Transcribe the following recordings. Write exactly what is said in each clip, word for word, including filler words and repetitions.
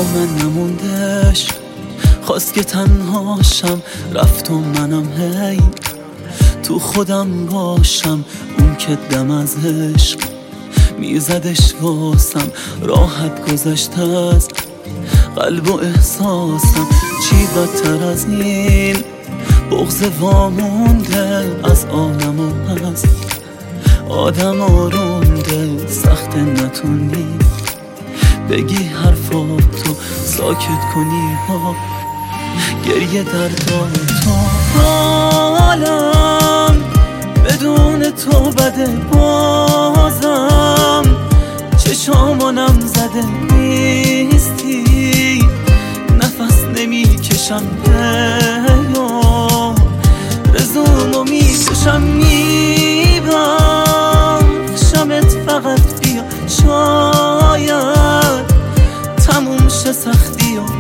با من نموندش، خواست که تنهاشم، رفت و منم هی تو خودم باشم. اون که دم از عشق میزدش واسم، راحت گذشت از قلب و احساسم. چی بدتر از این بغض وامونده از عالم و از آدم آرونده. سخت نتونی بگی حرفاتو، ساکت کنی با گریه درداتو. حالم بدون تو بده، بازم چشامانم زده نیستی، نفس نمی کشم یا رزومو می کشم. می بخشمت فقط بیا، شاید تموم شه سختی و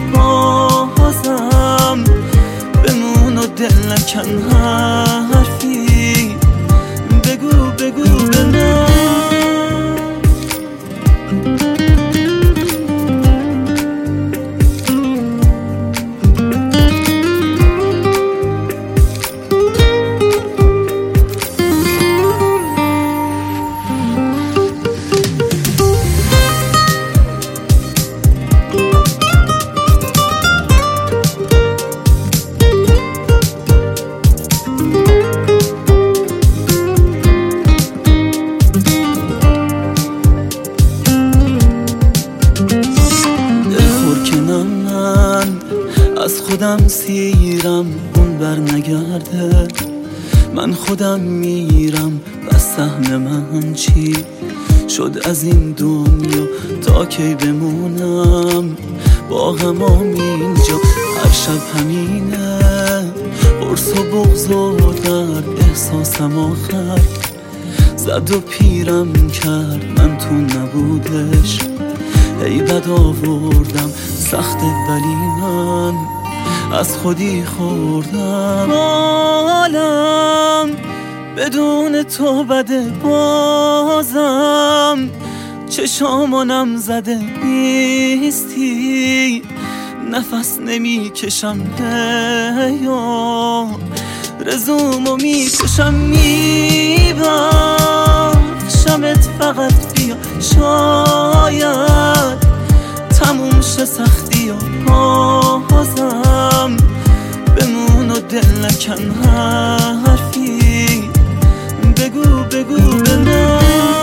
بازم بمون و دل نکن حرفی. بگو بگو به من از خودم سیرم، اون بر نگرده، من خودم میرم. بس سهم من چی شد از این دنیا، تا کی بمونم با غمام اینجا. هر شب همینه، قرص و بغض و درد، احساسم آخر زد و پیرم کرد. من تو نبودش ای بد آوردم، سخته ولی من از خودی خوردم. حالم بدون تو بده، بازم چشامانم زده نیستی، نفس نمی کشم یا رزومو می کشم. می بخشمت فقط بیا، شاید تموم شه سختی و بازم بمون و دل نکن حرفی. بگو بگو به من